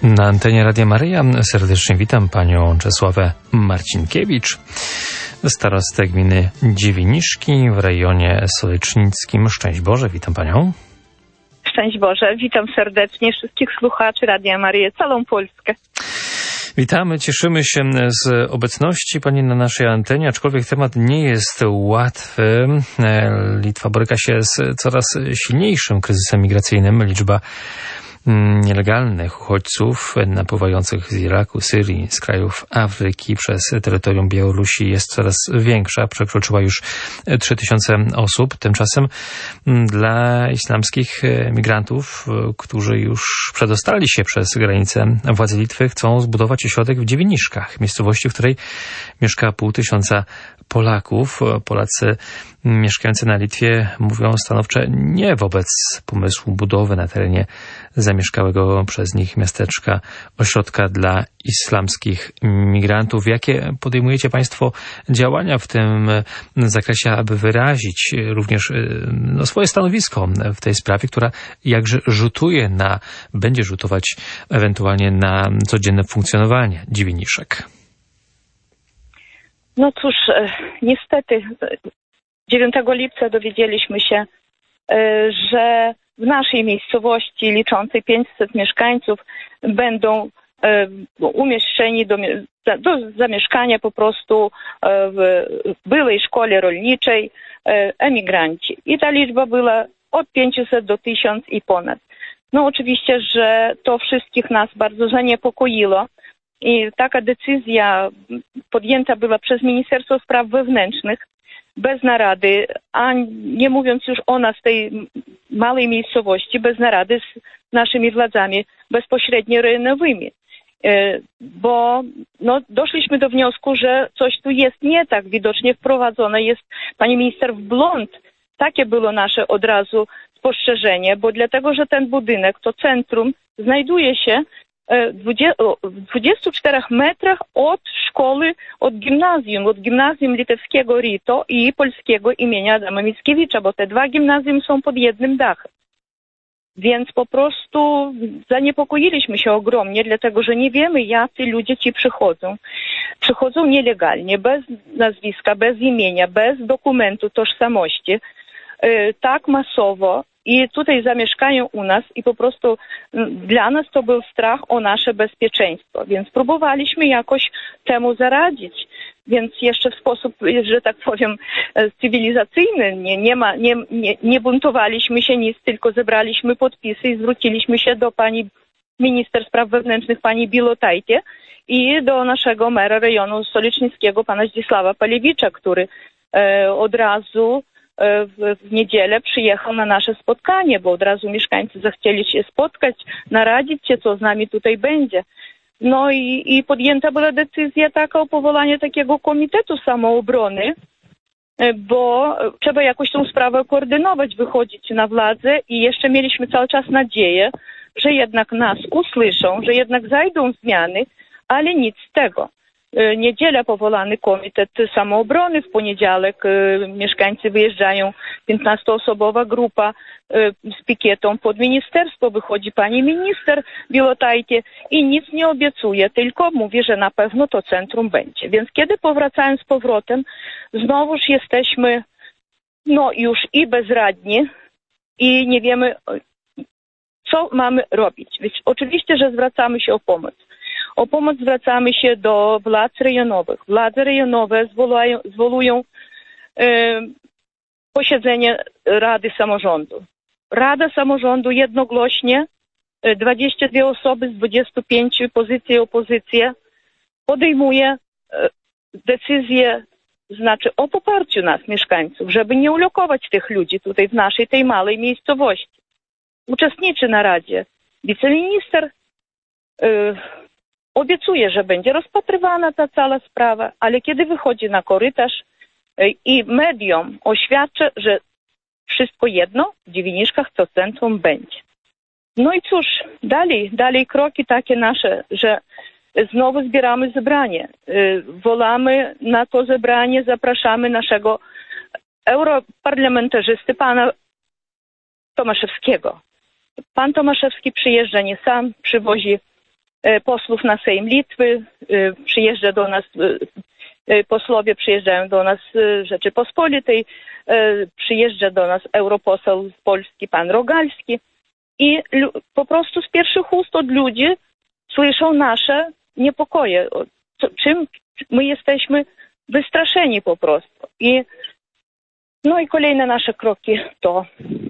Na antenie Radia Maryja serdecznie witam panią Czesławę Marcinkiewicz, starostę gminy Dziewiniszki w rejonie solecznickim. Szczęść Boże, witam panią. Szczęść Boże, witam serdecznie wszystkich słuchaczy Radia Maryja, całą Polskę. Witamy, cieszymy się z obecności pani na naszej antenie, aczkolwiek temat nie jest łatwy. Litwa boryka się z coraz silniejszym kryzysem migracyjnym. Liczba nielegalnych uchodźców napływających z Iraku, Syrii, z krajów Afryki przez terytorium Białorusi jest coraz większa. Przekroczyła już 3000 osób. Tymczasem dla islamskich migrantów, którzy już przedostali się przez granicę, władze Litwy chcą zbudować ośrodek w Dziewiniszkach, miejscowości, w której mieszka 500 Polaków. Polacy mieszkający na Litwie mówią stanowcze nie wobec pomysłu budowy na terenie zamieszkałego przez nich miasteczka ośrodka dla islamskich migrantów. Jakie podejmujecie państwo działania w tym zakresie, aby wyrazić również swoje stanowisko w tej sprawie, która jakże będzie rzutować ewentualnie na codzienne funkcjonowanie Dziewiniszek? No cóż, niestety 9 lipca dowiedzieliśmy się, że w naszej miejscowości liczącej 500 mieszkańców będą umieszczeni do zamieszkania po prostu w byłej szkole rolniczej emigranci. I ta liczba była od 500 do 1000 i ponad. No oczywiście, że to wszystkich nas bardzo zaniepokoiło. I taka decyzja podjęta była przez Ministerstwo Spraw Wewnętrznych bez narady, a nie mówiąc już o nas, tej małej miejscowości, bez narady z naszymi władzami bezpośrednio rejonowymi. Bo doszliśmy do wniosku, że coś tu jest nie tak. Widocznie wprowadzone jest pani minister w błąd. Takie było nasze od razu spostrzeżenie, bo dlatego, że ten budynek, to centrum, znajduje się w 24 metrach od szkoły, od gimnazjum litewskiego RITO i polskiego imienia Adama Mickiewicza, bo te dwa gimnazjum są pod jednym dachem. Więc po prostu zaniepokoiliśmy się ogromnie, dlatego że nie wiemy, jacy ludzie ci przychodzą. Przychodzą nielegalnie, bez nazwiska, bez imienia, bez dokumentu tożsamości, tak masowo. I tutaj zamieszkają u nas i po prostu dla nas to był strach o nasze bezpieczeństwo, więc próbowaliśmy jakoś temu zaradzić. Więc jeszcze w sposób, że tak powiem, cywilizacyjny, nie buntowaliśmy się nic, tylko zebraliśmy podpisy i zwróciliśmy się do pani minister spraw wewnętrznych, pani Bilotajtie i do naszego mera rejonu solecznickiego, pana Zdzisława Palewicza, który od razu w niedzielę przyjechał na nasze spotkanie, bo od razu mieszkańcy zechcieli się spotkać, naradzić się, co z nami tutaj będzie. No i podjęta była decyzja taka o powołaniu takiego komitetu samoobrony, bo trzeba jakoś tą sprawę koordynować, wychodzić na władzę i jeszcze mieliśmy cały czas nadzieję, że jednak nas usłyszą, że jednak zajdą zmiany, ale nic z tego. Niedziela powołany komitet samoobrony, w poniedziałek mieszkańcy wyjeżdżają, 15-osobowa grupa z pikietą pod ministerstwo, wychodzi pani minister Bilotajtie i nic nie obiecuje, tylko mówi, że na pewno to centrum będzie. Więc kiedy powracając z powrotem, znowuż jesteśmy już i bezradni i nie wiemy, co mamy robić. Więc oczywiście, że zwracamy się o pomoc. O pomoc zwracamy się do władz rejonowych. Władze rejonowe zwołują posiedzenie Rady Samorządu. Rada Samorządu jednogłośnie, 22 osoby z 25, pozycja i opozycja, podejmuje decyzję, znaczy o poparciu nas, mieszkańców, żeby nie ulokować tych ludzi tutaj w naszej tej małej miejscowości. Uczestniczy na Radzie wiceminister, obiecuje, że będzie rozpatrywana ta cała sprawa, ale kiedy wychodzi na korytarz i mediom oświadcza, że wszystko jedno, w Dziewiniszkach to centrum będzie. No i cóż, dalej kroki takie nasze, że znowu zbieramy zebranie. Wolamy na to zebranie, zapraszamy naszego europarlamentarzysty, pana Tomaszewskiego. Pan Tomaszewski przyjeżdża nie sam, przywozi posłów na Sejm Litwy, przyjeżdża do nas, posłowie przyjeżdżają do nas z Rzeczypospolitej, przyjeżdża do nas europoseł z Polski, pan Rogalski i po prostu z pierwszych ust od ludzi słyszą nasze niepokoje, czym my jesteśmy wystraszeni po prostu. I kolejne nasze kroki to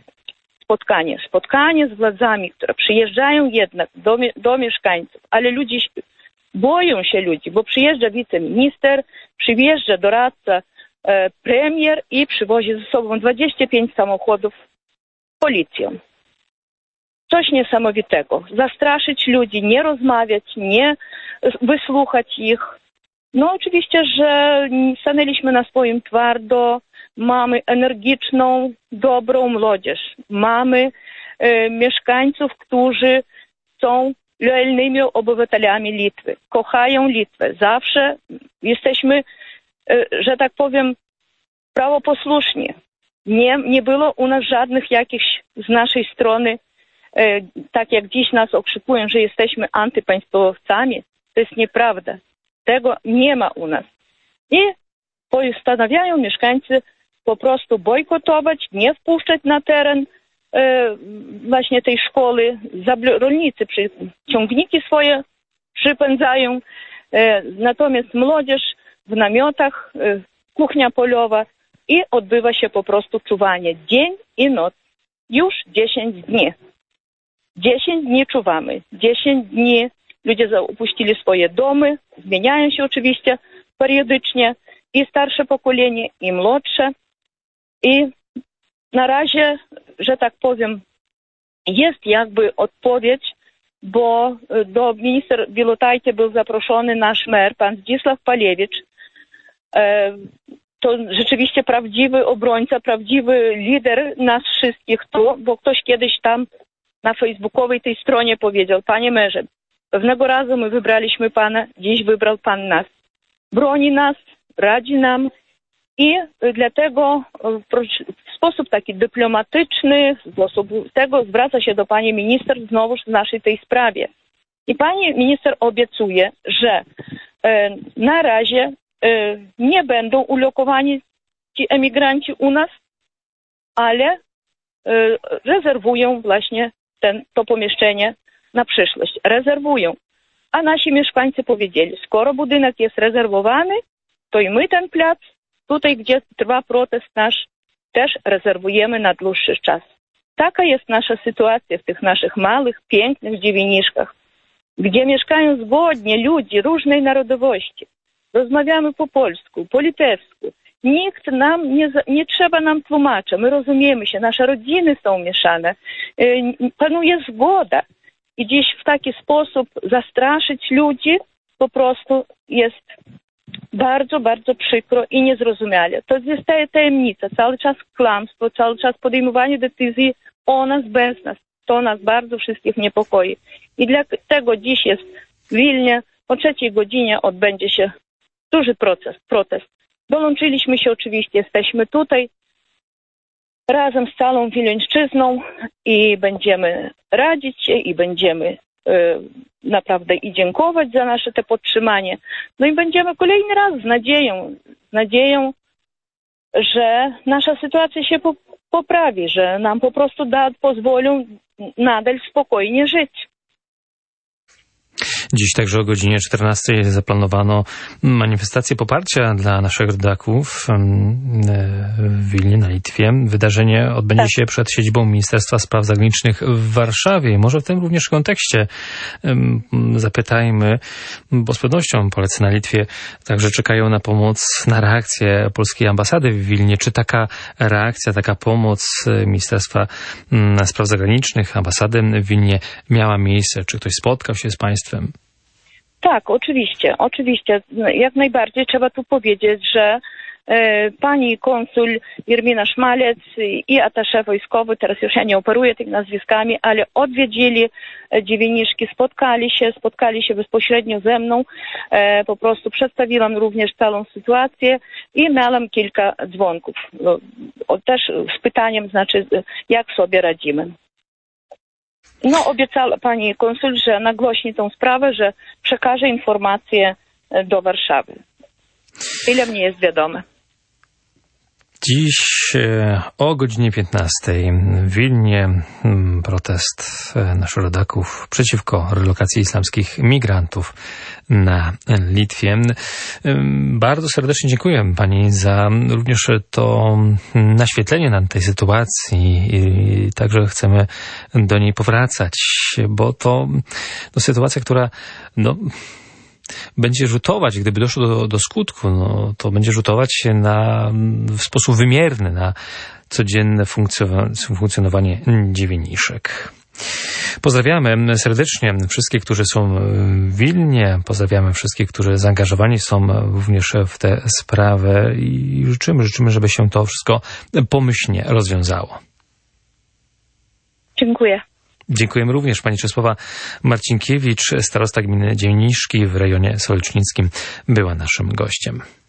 spotkanie z władzami, które przyjeżdżają jednak do mieszkańców, ale boją się ludzi, bo przyjeżdża wiceminister, przyjeżdża doradca, premier i przywozi ze sobą 25 samochodów z policją. Coś niesamowitego. Zastraszyć ludzi, nie rozmawiać, nie wysłuchać ich. Oczywiście, że stanęliśmy na swoim twardo, mamy energiczną, dobrą młodzież. Mamy mieszkańców, którzy są lojalnymi obywatelami Litwy. Kochają Litwę. Zawsze jesteśmy, że tak powiem, prawoposłuszni. Nie było u nas żadnych jakichś z naszej strony, tak jak dziś nas okrzykują, że jesteśmy antypaństwowcami. To jest nieprawda. Tego nie ma u nas. I postanawiają mieszkańcy po prostu bojkotować, nie wpuszczać na teren właśnie tej szkoły. Rolnicy ciągniki swoje przypędzają, natomiast młodzież w namiotach, kuchnia polowa i odbywa się po prostu czuwanie dzień i noc. Już 10 dni. 10 dni czuwamy. 10 dni ludzie opuścili swoje domy, zmieniają się oczywiście periodycznie i starsze pokolenie, i młodsze. I na razie, że tak powiem, jest jakby odpowiedź, bo do minister Bilotajty był zaproszony nasz mer, pan Zdzisław Palewicz. To rzeczywiście prawdziwy obrońca, prawdziwy lider nas wszystkich tu, bo ktoś kiedyś tam na facebookowej tej stronie powiedział: panie merze, pewnego razu my wybraliśmy pana, dziś wybrał pan nas. Broni nas, radzi nam i dlatego w sposób taki dyplomatyczny, w sposób tego zwraca się do pani minister znowuż w naszej tej sprawie. I pani minister obiecuje, że na razie nie będą ulokowani ci emigranci u nas, ale rezerwują właśnie to pomieszczenie na przyszłość. Rezerwują. A nasi mieszkańcy powiedzieli, skoro budynek jest rezerwowany, to i my ten plac, tutaj gdzie trwa protest nasz, też rezerwujemy na dłuższy czas. Taka jest nasza sytuacja w tych naszych małych, pięknych dziewieniszkach, gdzie mieszkają zgodnie ludzie różnej narodowości. Rozmawiamy po polsku, po litewsku. Nikt nam nie trzeba nam tłumacza. My rozumiemy się, nasze rodziny są mieszane. Panuje zgoda. I dziś w taki sposób zastraszyć ludzi po prostu jest bardzo, bardzo przykro i niezrozumiale. To jest tajemnica, cały czas kłamstwo, cały czas podejmowanie decyzji o nas, bez nas. To nas bardzo wszystkich niepokoi. I dlatego dziś jest w Wilnie, o 3:00 odbędzie się duży protest. Dołączyliśmy się oczywiście, jesteśmy tutaj razem z całą Wileńszczyzną i będziemy radzić się i będziemy naprawdę i dziękować za nasze te podtrzymanie. I będziemy kolejny raz z nadzieją, że nasza sytuacja się poprawi, że nam po prostu pozwolą nadal spokojnie żyć. Dziś także o godzinie 14:00 zaplanowano manifestację poparcia dla naszych rodaków w Wilnie, na Litwie. Wydarzenie odbędzie się przed siedzibą Ministerstwa Spraw Zagranicznych w Warszawie. Może w tym również kontekście zapytajmy, bo z pewnością Polacy na Litwie także czekają na pomoc, na reakcję polskiej ambasady w Wilnie. Czy taka reakcja, taka pomoc Ministerstwa Spraw Zagranicznych, ambasady w Wilnie miała miejsce? Czy ktoś spotkał się z państwem? Tak, oczywiście. Jak najbardziej trzeba tu powiedzieć, że pani konsul Irmina Szmalec i atasze wojskowy, teraz już ja nie operuję tymi nazwiskami, ale odwiedzili dziewieniszki, spotkali się bezpośrednio ze mną, po prostu przedstawiłam również całą sytuację i miałam kilka dzwonków, też z pytaniem, jak sobie radzimy. No, obiecała pani konsul, że nagłośni tą sprawę, że przekaże informacje do Warszawy. Ile mnie jest wiadome. Dziś o godzinie 15 w Wilnie protest naszych rodaków przeciwko relokacji islamskich migrantów na Litwie. Bardzo serdecznie dziękuję pani za również to naświetlenie nam tej sytuacji i także chcemy do niej powracać, bo to sytuacja, która będzie rzutować, gdyby doszło do skutku, to będzie rzutować się w sposób wymierny na codzienne funkcjonowanie dziewieniszek. Pozdrawiamy serdecznie wszystkich, którzy są w Wilnie, pozdrawiamy wszystkich, którzy zaangażowani są również w tę sprawę i życzymy, żeby się to wszystko pomyślnie rozwiązało. Dziękuję. Dziękujemy również. Pani Czesława Marcinkiewicz, starosta gminy Dziewiniszki w rejonie solecznickim, była naszym gościem.